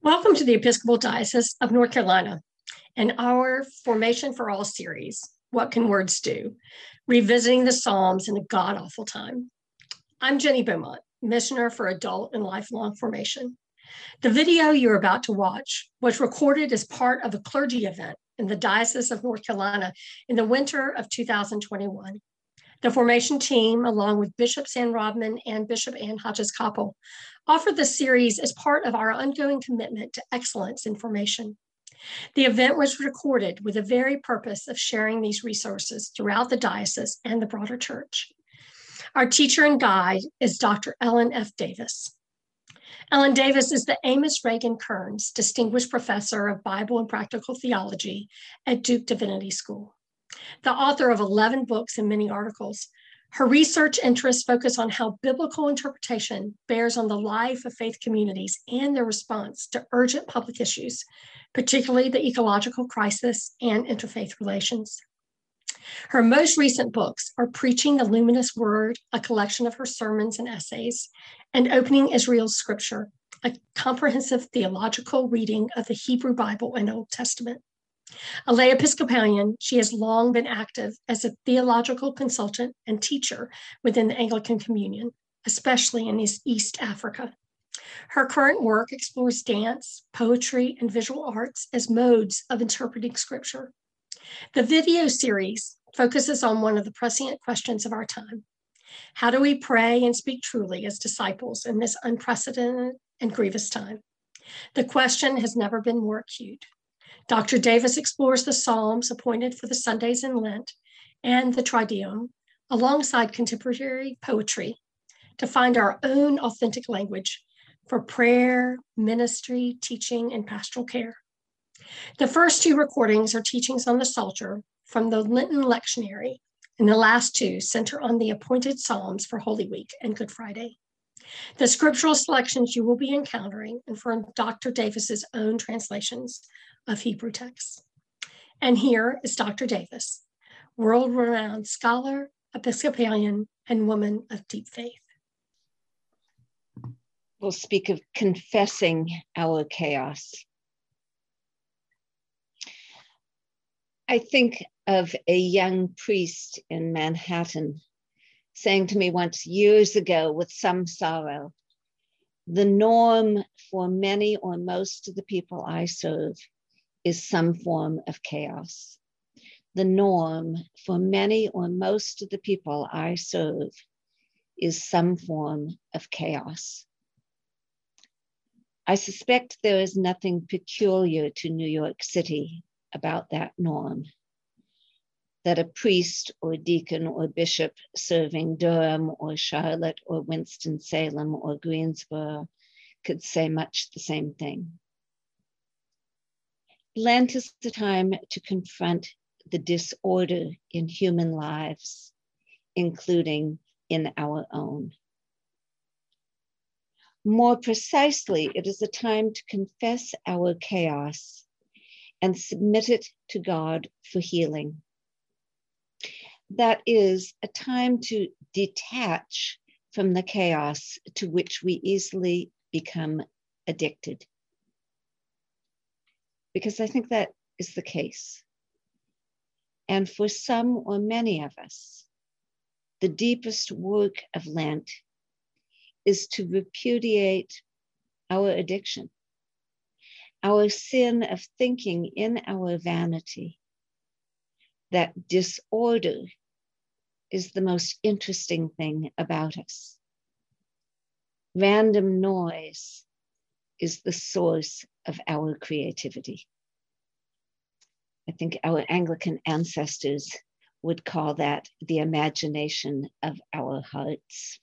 Welcome to the Episcopal Diocese of North Carolina and our Formation for All series, What Can Words Do? Revisiting the Psalms in a God-awful time. I'm Jenny Beaumont, Missioner for Adult and Lifelong Formation. The video you're about to watch was recorded as part of a clergy event in the Diocese of North Carolina in the winter of 2021. The formation team, along with Bishop Sam Rodman and Bishop Ann Hodges-Koppel, offered this series as part of our ongoing commitment to excellence in formation. The event was recorded with the very purpose of sharing these resources throughout the diocese and the broader church. Our teacher and guide is Dr. Ellen F. Davis. Ellen Davis is the Amos Reagan Kearns Distinguished Professor of Bible and Practical Theology at Duke Divinity School. The author of 11 books and many articles, her research interests focus on how biblical interpretation bears on the life of faith communities and their response to urgent public issues, particularly the ecological crisis and interfaith relations. Her most recent books are Preaching the Luminous Word, a collection of her sermons and essays, and Opening Israel's Scripture, a comprehensive theological reading of the Hebrew Bible and Old Testament. A lay Episcopalian, she has long been active as a theological consultant and teacher within the Anglican Communion, especially in East Africa. Her current work explores dance, poetry, and visual arts as modes of interpreting Scripture. The video series focuses on one of the prescient questions of our time. How do we pray and speak truly as disciples in this unprecedented and grievous time? The question has never been more acute. Dr. Davis explores the Psalms appointed for the Sundays in Lent and the Triduum, alongside contemporary poetry, to find our own authentic language for prayer, ministry, teaching, and pastoral care. The first two recordings are teachings on the Psalter from the Lenten lectionary, and the last two center on the appointed Psalms for Holy Week and Good Friday. The scriptural selections you will be encountering are from Dr. Davis's own translations of Hebrew texts. And here is Dr. Davis, world-renowned scholar, Episcopalian, and woman of deep faith. We'll speak of confessing our chaos. I think of a young priest in Manhattan saying to me once years ago with some sorrow, the norm for many or most of the people I serve is some form of chaos. The norm for many or most of the people I serve is some form of chaos. I suspect there is nothing peculiar to New York City about that norm, that a priest or deacon or bishop serving Durham or Charlotte or Winston-Salem or Greensboro could say much the same thing. Lent is the time to confront the disorder in human lives, including in our own. More precisely, it is a time to confess our chaos and submit it to God for healing. That is a time to detach from the chaos to which we easily become addicted. Because I think that is the case. And for some or many of us, the deepest work of Lent is to repudiate our addiction, our sin of thinking in our vanity that disorder is the most interesting thing about us. Random noise is the source of our creativity. I think our Anglican ancestors would call that the imagination of our hearts.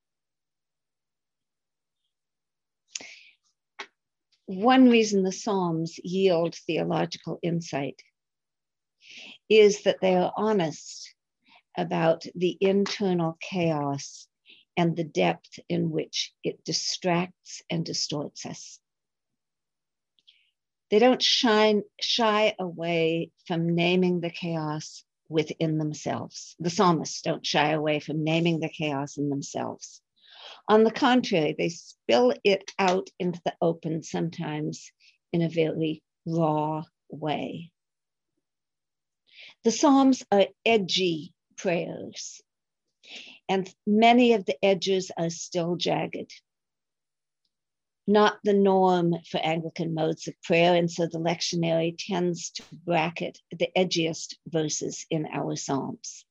One reason the Psalms yield theological insight is that they are honest about the internal chaos and the depth in which it distracts and distorts us. They don't shy away from naming the chaos within themselves. The psalmists don't shy away from naming the chaos in themselves On the contrary, they spill it out into the open, sometimes in a very raw way. The Psalms are edgy prayers, and many of the edges are still jagged. Not the norm for Anglican modes of prayer, and so the lectionary tends to bracket the edgiest verses in our Psalms.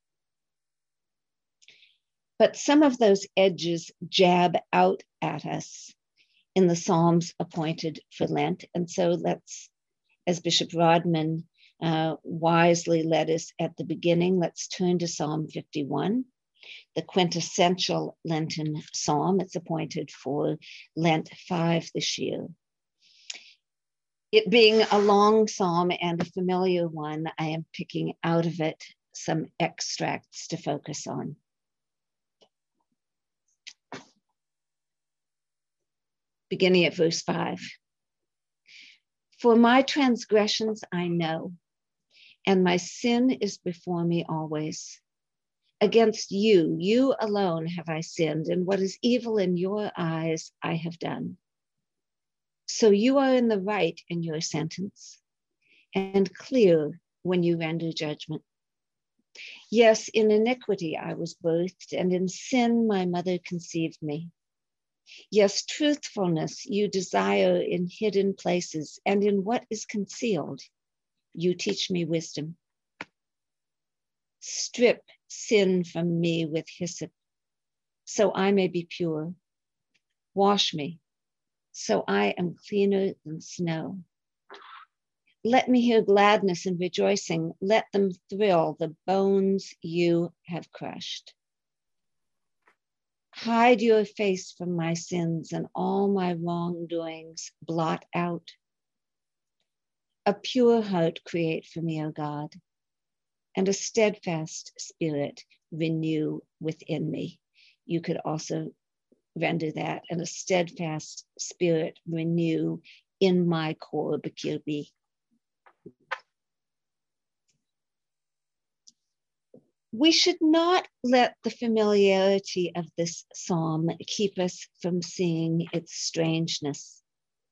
But some of those edges jab out at us in the Psalms appointed for Lent. And so let's, as Bishop Rodman wisely led us at the beginning, let's turn to Psalm 51, the quintessential Lenten psalm. It's appointed for Lent 5 this year. It being a long psalm and a familiar one, I am picking out of it some extracts to focus on. Beginning at verse 5. For my transgressions I know, and my sin is before me always. Against you, you alone have I sinned, and what is evil in your eyes I have done. So you are in the right in your sentence, and clear when you render judgment. Yes, in iniquity I was birthed, and in sin my mother conceived me. Yes, truthfulness you desire in hidden places, and in what is concealed, you teach me wisdom. Strip sin from me with hyssop, so I may be pure. Wash me, so I am cleaner than snow. Let me hear gladness and rejoicing. Let them thrill the bones you have crushed. Hide your face from my sins, and all my wrongdoings blot out. A pure heart create for me, O God, and a steadfast spirit renew within me. You could also render that, and a steadfast spirit renew in my core, Bakirbi. We should not let the familiarity of this psalm keep us from seeing its strangeness.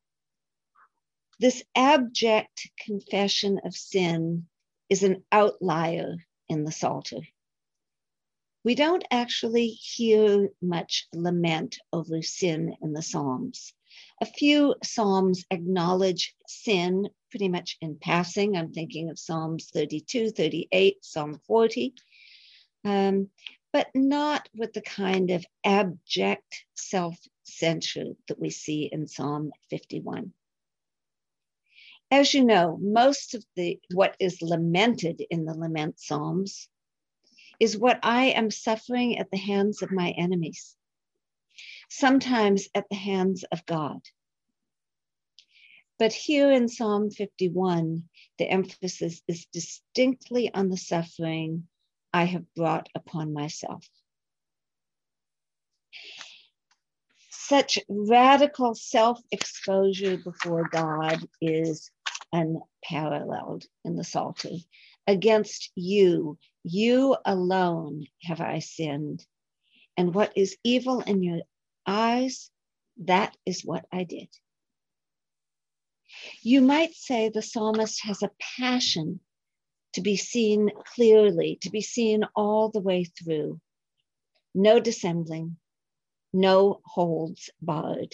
This abject confession of sin is an outlier in the Psalter. We don't actually hear much lament over sin in the Psalms. A few Psalms acknowledge sin pretty much in passing. I'm thinking of Psalms 32, 38, Psalm 40. But not with the kind of abject self-censure that we see in Psalm 51. As you know, most of what is lamented in the lament psalms is what I am suffering at the hands of my enemies, sometimes at the hands of God. But here in Psalm 51, the emphasis is distinctly on the suffering I have brought upon myself. Such radical self-exposure before God is unparalleled in the Psalter. Against you, you alone have I sinned, and what is evil in your eyes, that is what I did. You might say the psalmist has a passion to be seen clearly, to be seen all the way through. No dissembling, no holds barred.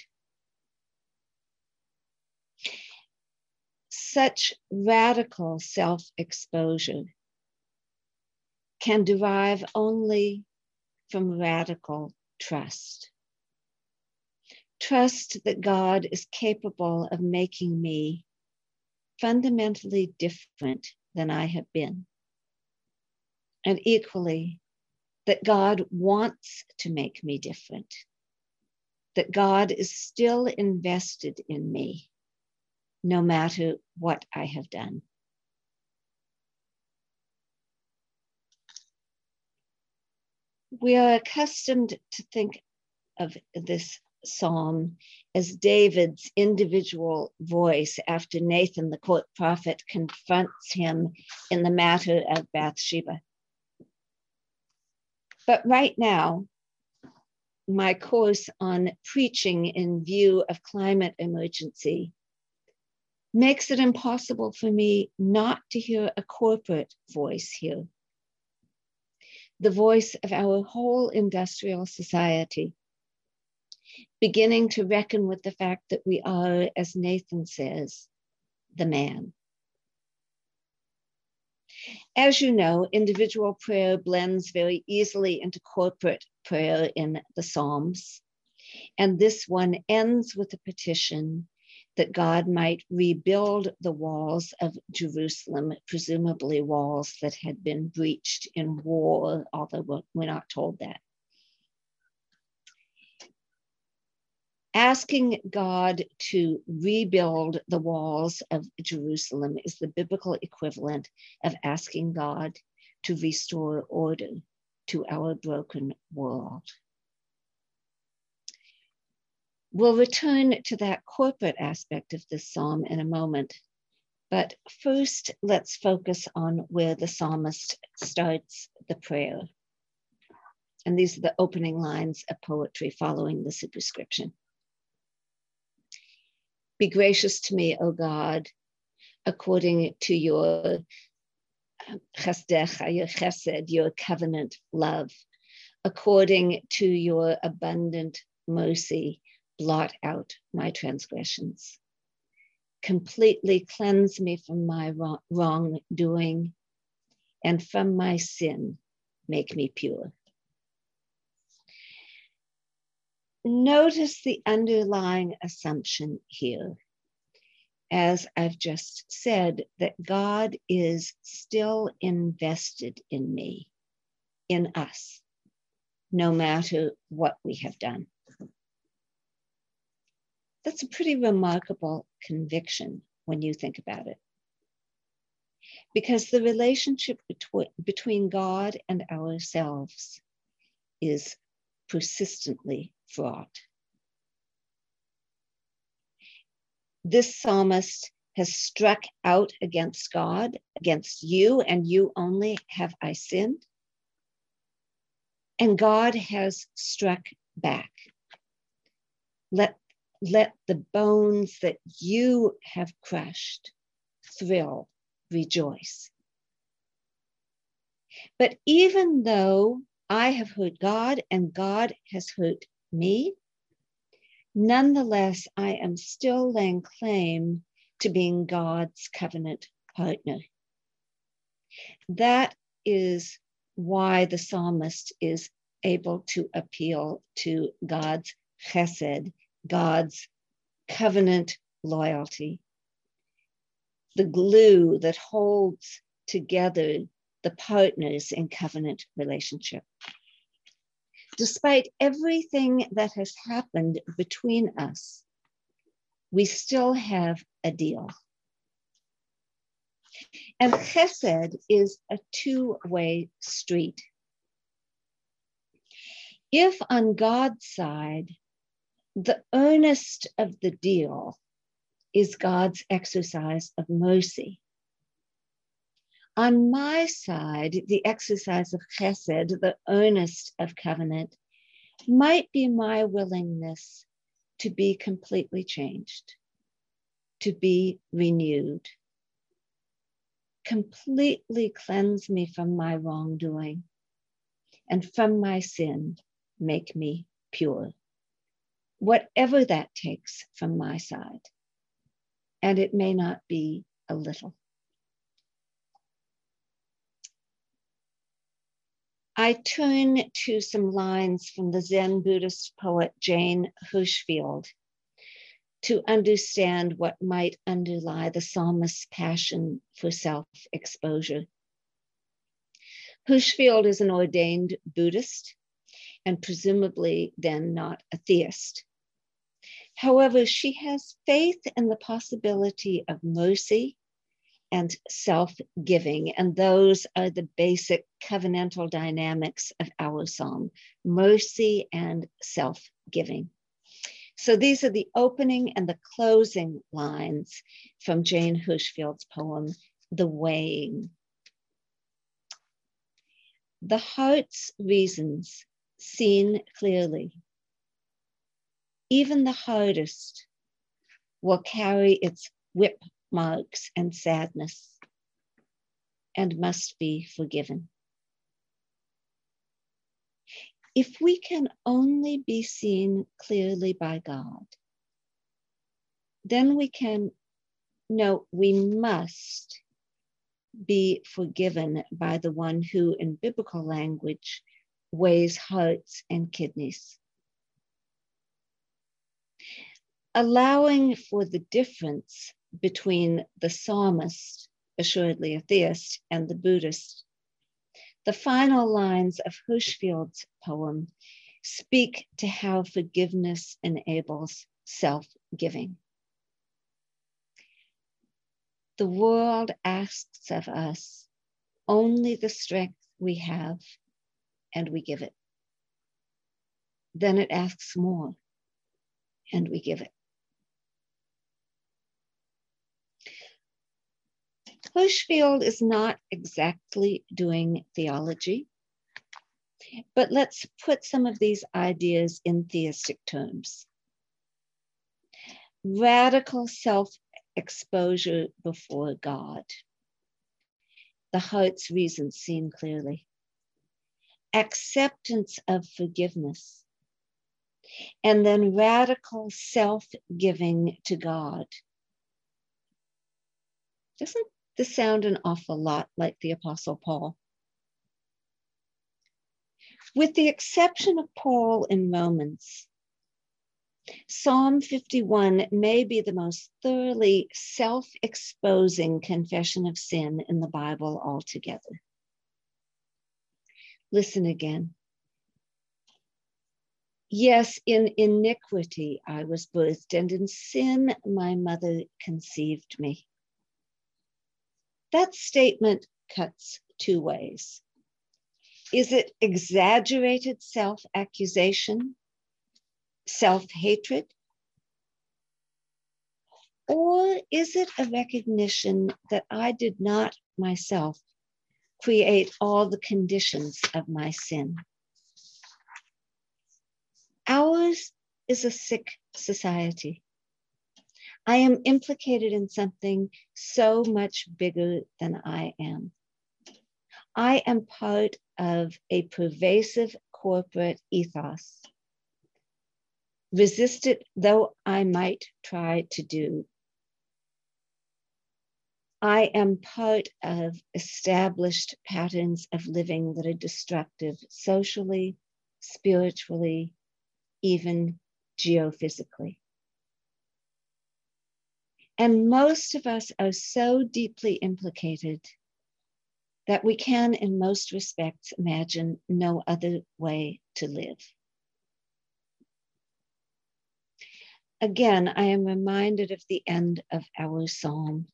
Such radical self-exposure can derive only from radical trust. Trust that God is capable of making me fundamentally different than I have been. And equally, that God wants to make me different, that God is still invested in me, no matter what I have done. We are accustomed to think of this psalm as David's individual voice after Nathan, the court prophet, confronts him in the matter of Bathsheba. But right now, my course on preaching in view of climate emergency makes it impossible for me not to hear a corporate voice here, the voice of our whole industrial society, beginning to reckon with the fact that we are, as Nathan says, the man. As you know, individual prayer blends very easily into corporate prayer in the Psalms. And this one ends with a petition that God might rebuild the walls of Jerusalem, presumably walls that had been breached in war, although we're not told that. Asking God to rebuild the walls of Jerusalem is the biblical equivalent of asking God to restore order to our broken world. We'll return to that corporate aspect of this psalm in a moment, but first let's focus on where the psalmist starts the prayer. And these are the opening lines of poetry following the superscription. Be gracious to me, O God, according to your chesed, your covenant love, according to your abundant mercy, blot out my transgressions. Completely cleanse me from my wrongdoing, and from my sin, make me pure. Notice the underlying assumption here, as I've just said, that God is still invested in me, in us, no matter what we have done. That's a pretty remarkable conviction when you think about it, because the relationship between God and ourselves is persistently fraught. This psalmist has struck out against God, against you, and you only have I sinned. And God has struck back. Let the bones that you have crushed thrill, rejoice. But even though I have hurt God and God has hurt me, nonetheless, I am still laying claim to being God's covenant partner. That is why the psalmist is able to appeal to God's chesed, God's covenant loyalty, the glue that holds together the partners in covenant relationship. Despite everything that has happened between us, we still have a deal. And chesed is a two-way street. If on God's side, the earnest of the deal is God's exercise of mercy, on my side, the exercise of chesed, the earnest of covenant, might be my willingness to be completely changed, to be renewed. Completely cleanse me from my wrongdoing, and from my sin, make me pure. Whatever that takes from my side, and it may not be a little. I turn to some lines from the Zen Buddhist poet Jane Hirshfield to understand what might underlie the psalmist's passion for self-exposure. Hirshfield is an ordained Buddhist and presumably then not a theist. However, she has faith in the possibility of mercy and self-giving, and those are the basic covenantal dynamics of our psalm, mercy and self-giving. So these are the opening and the closing lines from Jane Hirshfield's poem, The Weighing. The heart's reasons seen clearly even the hardest, will carry its whip marks and sadness and must be forgiven. If we can only be seen clearly by God, then we can know we must be forgiven by the one who, in biblical language, weighs hearts and kidneys. Allowing for the difference between the psalmist, assuredly a theist, and the Buddhist, the final lines of Hirschfeld's poem speak to how forgiveness enables self-giving. The world asks of us only the strength we have, and we give it. Then it asks more, and we give it. Hirschfeld is not exactly doing theology, but let's put some of these ideas in theistic terms. Radical self-exposure before God, the heart's reason seen clearly, acceptance of forgiveness, and then radical self-giving to God. Doesn't this sound an awful lot like the Apostle Paul? With the exception of Paul in Romans, Psalm 51 may be the most thoroughly self-exposing confession of sin in the Bible altogether. Listen again. Yes, in iniquity I was birthed, and in sin my mother conceived me. That statement cuts two ways. Is it exaggerated self-accusation, self-hatred? Or is it a recognition that I did not myself create all the conditions of my sin? Ours is a sick society. I am implicated in something so much bigger than I am. I am part of a pervasive corporate ethos. Resist it though I might try to do. I am part of established patterns of living that are destructive socially, spiritually, even geophysically. And most of us are so deeply implicated that we can, in most respects, imagine no other way to live. Again, I am reminded of the end of our psalm.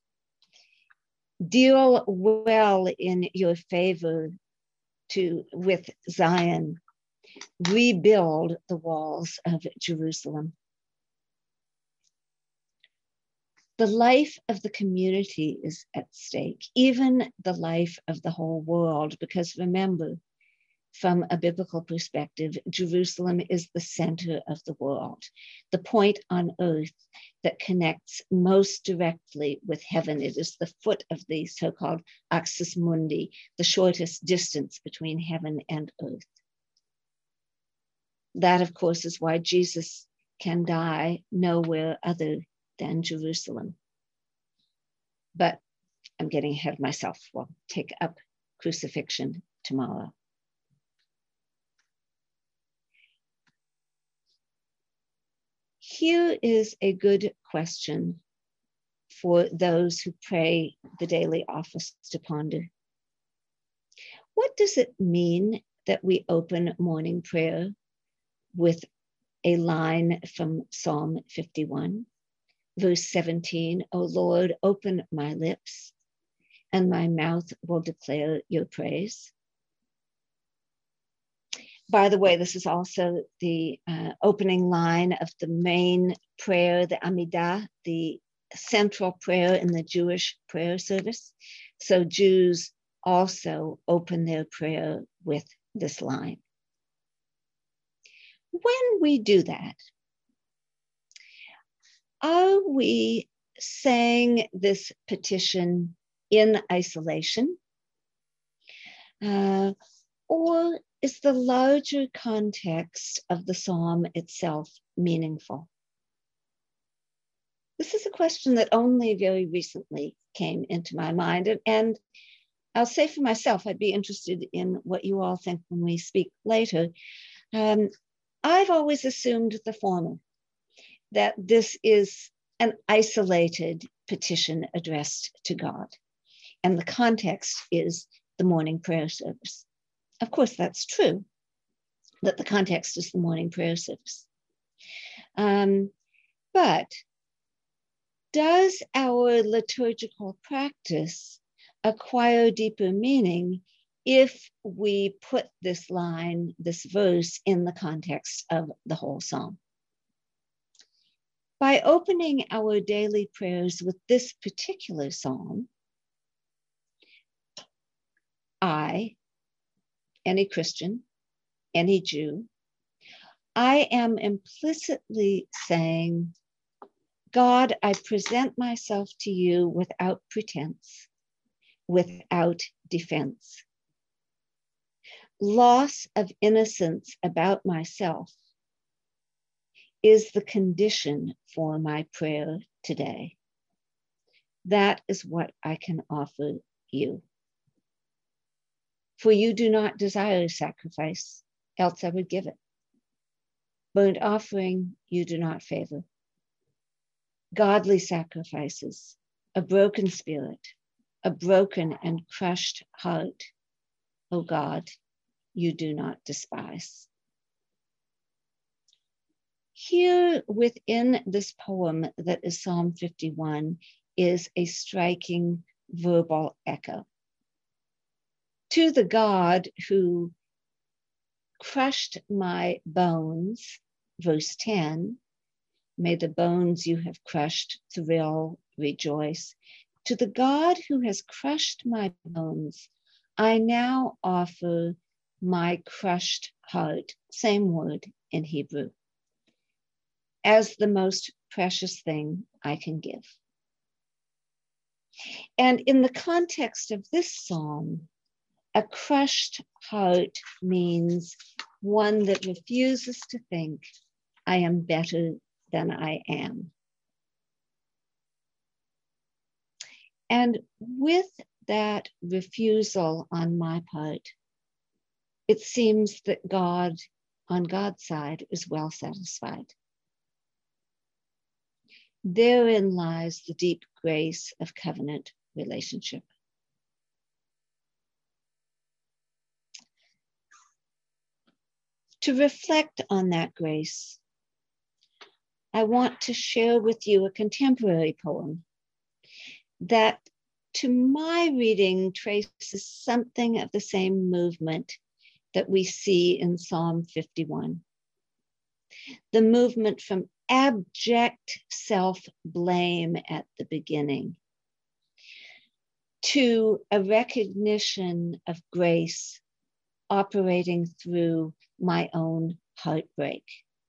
Deal well in your favor with Zion. Rebuild the walls of Jerusalem. The life of the community is at stake, even the life of the whole world, because remember, from a biblical perspective, Jerusalem is the center of the world, the point on earth that connects most directly with heaven. It is the foot of the so-called axis mundi, the shortest distance between heaven and earth. That, of course, is why Jesus can die nowhere other than Jerusalem. But I'm getting ahead of myself. We'll take up crucifixion tomorrow. Here is a good question for those who pray the daily office to ponder. What does it mean that we open morning prayer with a line from Psalm 51, verse 17, O Lord, open my lips, and my mouth will declare your praise? By the way, this is also the opening line of the main prayer, the Amidah, the central prayer in the Jewish prayer service. So Jews also open their prayer with this line. When we do that, are we saying this petition in isolation? Or is the larger context of the psalm itself meaningful? This is a question that only very recently came into my mind. And I'll say for myself, I'd be interested in what you all think when we speak later. I've always assumed the former, that this is an isolated petition addressed to God. And the context is the morning prayer service. Of course, that's true, that the context is the morning prayer service. But does our liturgical practice acquire deeper meaning if we put this line, this verse, in the context of the whole psalm? By opening our daily prayers with this particular psalm, I, any Christian, any Jew, I am implicitly saying, God, I present myself to you without pretense, without defense. Loss of innocence about myself is the condition for my prayer today. That is what I can offer you. For you do not desire sacrifice, else I would give it. Burnt offering you do not favor. Godly sacrifices, a broken spirit, a broken and crushed heart, O God, you do not despise. Here within this poem that is Psalm 51 is a striking verbal echo. To the God who crushed my bones, verse 10, may the bones you have crushed thrill, rejoice. To the God who has crushed my bones, I now offer my crushed heart, same word in Hebrew, as the most precious thing I can give. And in the context of this psalm, a crushed heart means one that refuses to think I am better than I am. And with that refusal on my part, it seems that God, on God's side, is well satisfied. Therein lies the deep grace of covenant relationship. To reflect on that grace, I want to share with you a contemporary poem that, to my reading, traces something of the same movement that we see in Psalm 51. The movement from abject self-blame at the beginning to a recognition of grace operating through my own heartbreak.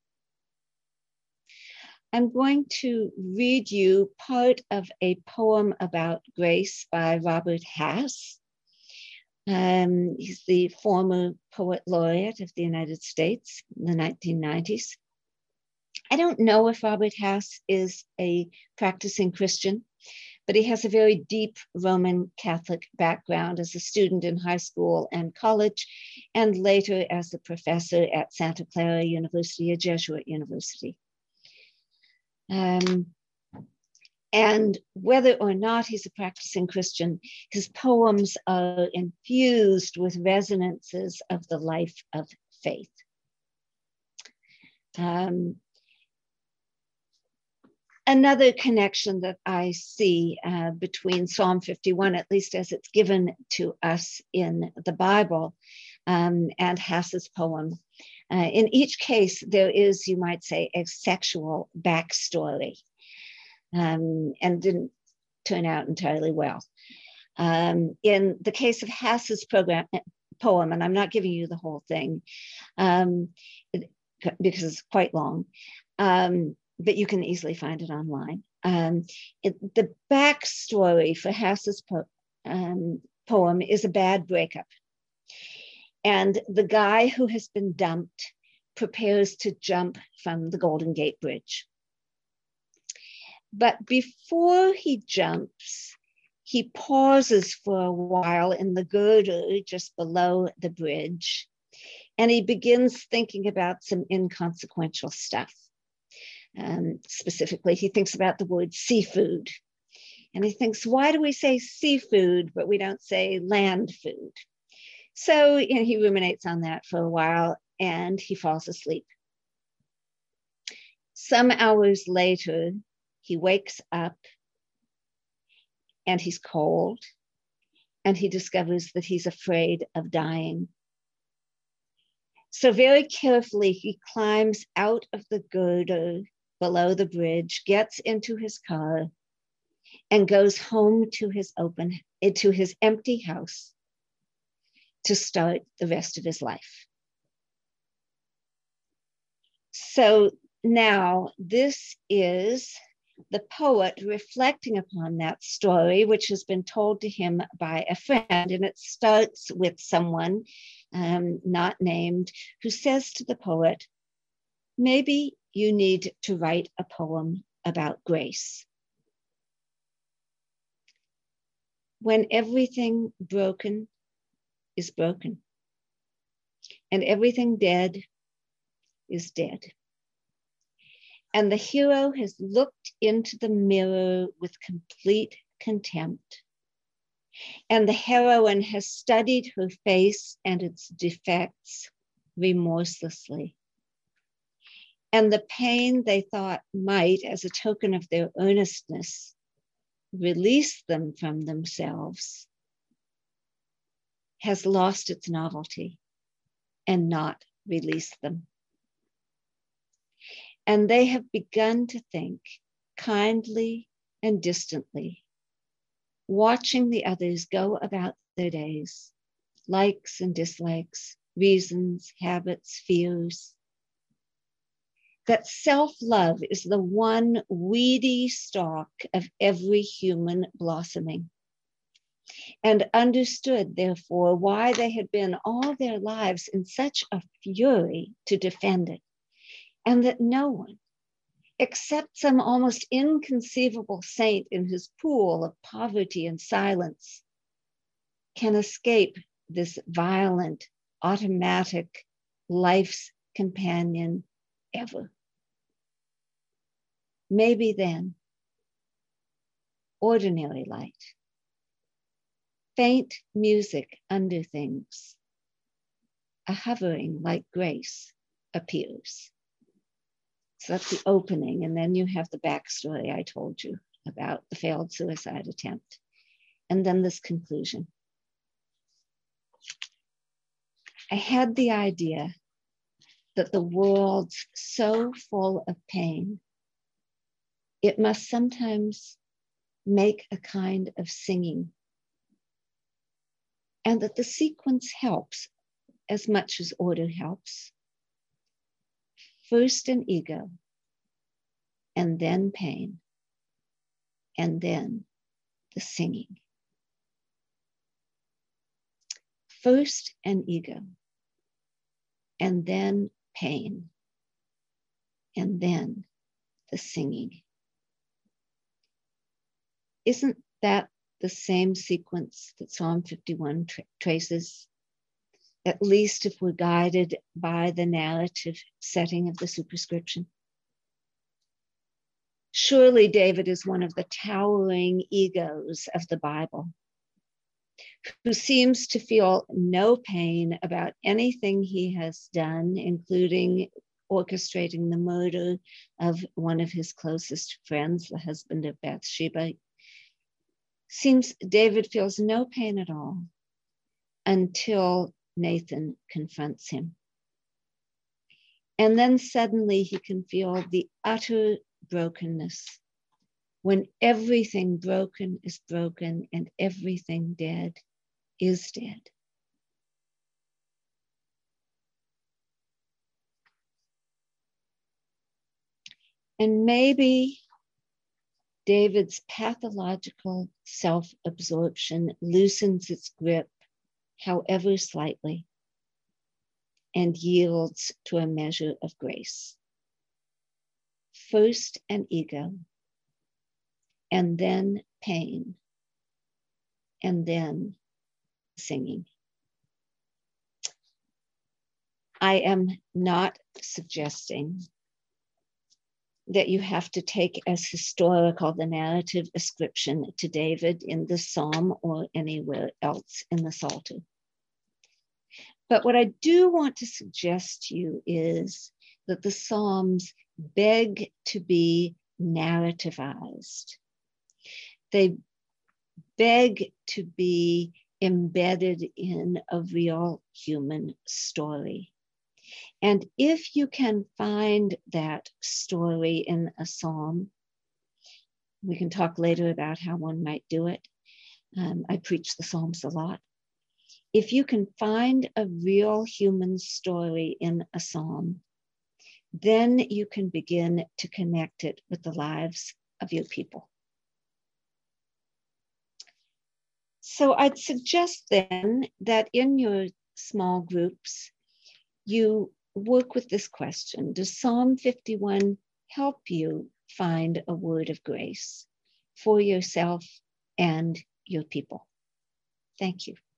I'm going to read you part of a poem about grace by Robert Hass. He's the former poet laureate of the United States in the 1990s. I don't know if Robert Hass is a practicing Christian, but he has a very deep Roman Catholic background as a student in high school and college, and later as a professor at Santa Clara University, a Jesuit university. And whether or not he's a practicing Christian, his poems are infused with resonances of the life of faith. Another connection that I see between Psalm 51, at least as it's given to us in the Bible, and Hass's poem. In each case, there is, you might say, a sexual backstory, and didn't turn out entirely well. In the case of Hass's poem, and I'm not giving you the whole thing because it's quite long, but you can easily find it online. The backstory for Hesse's poem is a bad breakup. And the guy who has been dumped prepares to jump from the Golden Gate Bridge. But before he jumps, he pauses for a while in the girder just below the bridge, and he begins thinking about some inconsequential stuff. Specifically, he thinks about the word seafood. And he thinks, why do we say seafood, but we don't say land food? So he ruminates on that for a while, and he falls asleep. Some hours later, he wakes up, and he's cold, and he discovers that he's afraid of dying. So very carefully, he climbs out of the girder below the bridge, gets into his car, and goes home to his empty house to start the rest of his life. So now this is the poet reflecting upon that story, which has been told to him by a friend. And it starts with someone not named who says to the poet, maybe you need to write a poem about grace. When everything broken is broken, and everything dead is dead. And the hero has looked into the mirror with complete contempt. And the heroine has studied her face and its defects remorselessly. And the pain they thought might, as a token of their earnestness, release them from themselves, has lost its novelty and not released them. And they have begun to think kindly and distantly, watching the others go about their days, likes and dislikes, reasons, habits, fears, that self-love is the one weedy stalk of every human blossoming, and understood, therefore, why they had been all their lives in such a fury to defend it, and that no one, except some almost inconceivable saint in his pool of poverty and silence, can escape this violent, automatic life's companion ever. Maybe then, ordinary light, faint music under things, a hovering like grace appears. So that's the opening. And then you have the backstory I told you about the failed suicide attempt. And then this conclusion. I had the idea that the world's so full of pain, it must sometimes make a kind of singing. And that the sequence helps as much as order helps. First an ego, and then pain, and then the singing. First an ego, and then pain, and then the singing. Isn't that the same sequence that Psalm 51 traces, at least if we're guided by the narrative setting of the superscription? Surely David is one of the towering egos of the Bible, who seems to feel no pain about anything he has done, including orchestrating the murder of one of his closest friends, the husband of Bathsheba. Seems David feels no pain at all until Nathan confronts him. And then suddenly he can feel the utter brokenness, when everything broken is broken and everything dead is dead. And maybe David's pathological self-absorption loosens its grip, however slightly, and yields to a measure of grace. First an ego, and then pain, and then singing. I am not suggesting that you have to take as historical the narrative ascription to David in the Psalm or anywhere else in the Psalter. But what I do want to suggest to you is that the Psalms beg to be narrativized. They beg to be embedded in a real human story. And if you can find that story in a psalm, we can talk later about how one might do it. I preach the Psalms a lot. If you can find a real human story in a psalm, then you can begin to connect it with the lives of your people. So I'd suggest then that in your small groups, you work with this question. Does Psalm 51 help you find a word of grace for yourself and your people? Thank you.